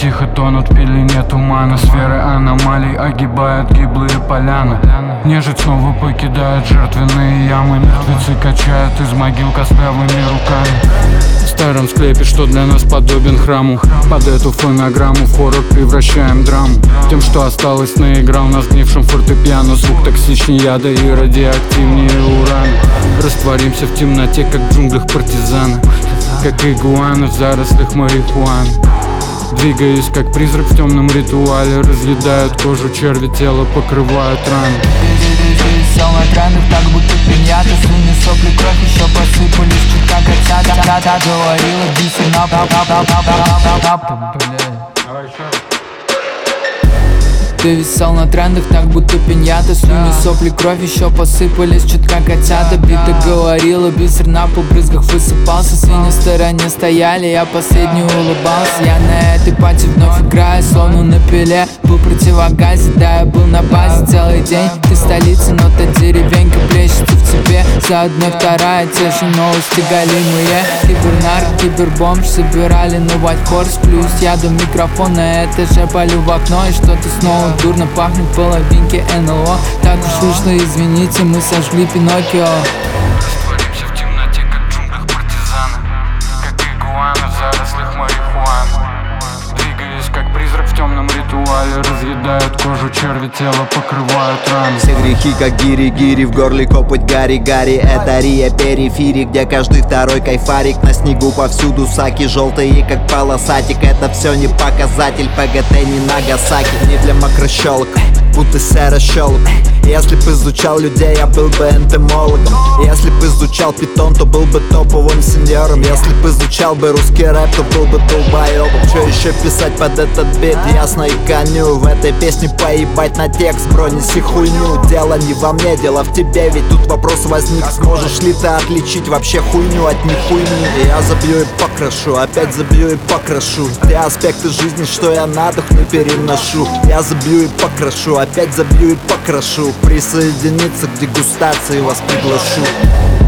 тихо тонут в пелене тумана. Сферы аномалий огибают гиблые поляны. Нежить снова покидает жертвенные ямы. Мертвецы качают из могил костлявыми руками. В старом склепе, что для нас подобен храму, под эту фонограмму в хоррор превращаем драму. Тем, что осталось, наиграл на сгнившем фортепиано. Звук токсичнее яда и радиоактивнее урана. Растворимся в темноте, как в джунглях партизаны, как игуаны в зарослях марихуаны. Двигаюсь, как призрак в темном ритуале. Разъедают кожу черви, тело покрывают раны. Висел на трендах, так будто пиньята. Слюни, сопли, кровь еще посыпались чуть как отца. Говорила, бисер Ты висел на трендах, так будто пиньята. Слюни, сопли, кровь еще посыпались чуть как котята. Бита говорила, бисер на пол в брызгах высыпался. Свиньи в стороне стояли, я последний улыбался. Я на этой пати вновь играю, словно на пиле. Был в противогазе, да, я был на базе целый день. Ты столица, но та деревенька плещется в тебе. За одной вторая, те же новости галимые. Кибернарк, кибербомж, собирали на White Horse. Плюс я до микрофона, это же полю в окно. И что-то снова дурно пахнет половинки НЛО. Так уж вышло, извините, мы сожгли Пиноккио. Растворимся в темноте, как в джунглях партизаны, как игуаны в зарослях марихуаны. Двигаюсь, как призрак в темном ритуале. Разъедают кожу черви, тело покрывают раны. Все грехи, как гири-гири, в горле копоть гари-гари. Это Рия периферий, где каждый второй кайфарик. На снегу повсюду саки, желтые, как полосатик. Это все не показатель, ПГТ не Нагасаки. Не для макрощелок, будто серощелок. Если б изучал людей, я был бы энтомологом. Если б изучал питон, то был бы топовым сеньором. Если б изучал бы русский рэп, то был бы долбоебом. Че еще писать под этот бит, ясно и коню. В этой песне поебать на текст, бро, неси хуйню. Дело не во мне, дело в тебе, ведь тут вопрос возник. Сможешь ли ты отличить вообще хуйню от нехуйни? Я забью и покрашу, опять забью и покрашу. Те аспекты жизни, что я на дух не переношу. Я забью и покрашу, опять забью и покрашу. Присоединиться к дегустации вас приглашу.